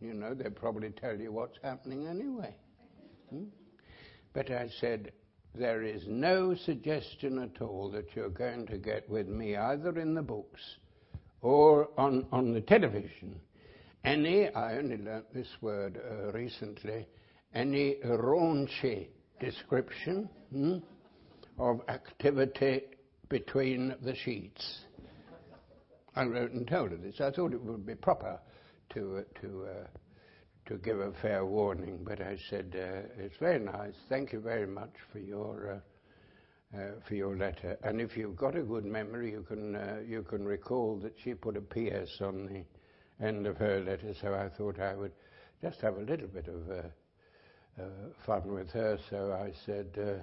You know, they'll probably tell you what's happening anyway. But I said, there is no suggestion at all that you're going to get with me, either in the books or on the television, I only learnt this word recently, any raunchy description of activity between the sheets. I wrote and told her this. I thought it would be proper to give a fair warning, but I said, it's very nice. Thank you very much for your letter. And if you've got a good memory, you can recall that she put a P.S. on the end of her letter, so I thought I would just have a little bit of fun with her. So I said,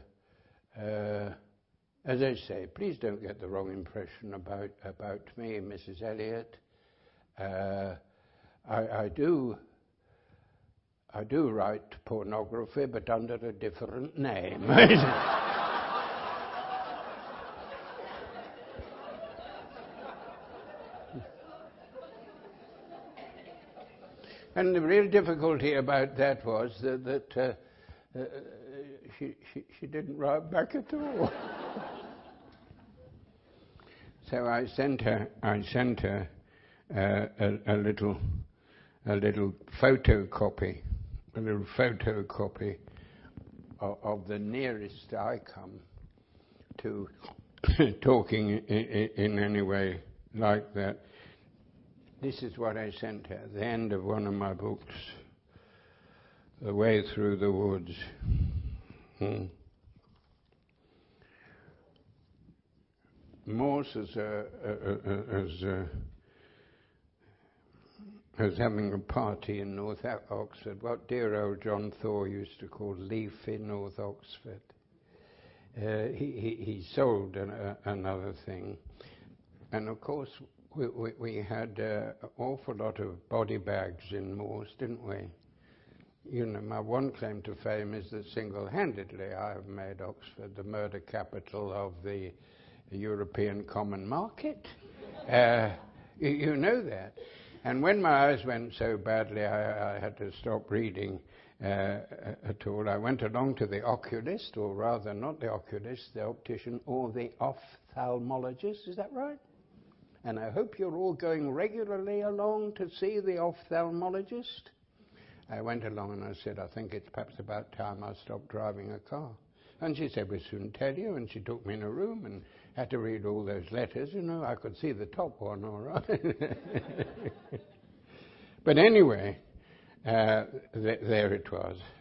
as I say, please don't get the wrong impression about me, Mrs. Elliot. I do write pornography, but under a different name. And the real difficulty about that was that she didn't write back at all. So I sent her a little photocopy of the nearest I come to talking in any way like that. This is what I sent her, the end of one of my books, The Way Through the Woods. Morse was having a party in North Oxford, what dear old John Thaw used to call leafy North Oxford. He sold another thing, and of course we had an awful lot of body bags in Morse, didn't we? You know, my one claim to fame is that single-handedly I have made Oxford the murder capital of the European Common Market. You know that. And when my eyes went so badly I had to stop reading at all, I went along to the oculist, or rather not the oculist, the optician, or the ophthalmologist, is that right? And I hope you're all going regularly along to see the ophthalmologist. I went along and I said, I think it's perhaps about time I stopped driving a car. And she said, we'll soon tell you. And she took me in a room and had to read all those letters. You know, I could see the top one all right. But anyway, there it was.